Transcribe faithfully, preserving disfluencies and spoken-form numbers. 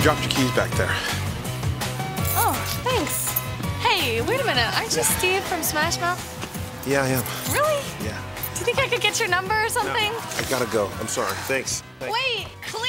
dropped your keys back there. Oh, thanks. Hey, wait a minute. Aren't you Steve from Smash Mouth? Yeah, I am. Really? Yeah. Do you think I could get your number or something? No, I gotta go. I'm sorry. Thanks. Thanks. Wait, Cleo!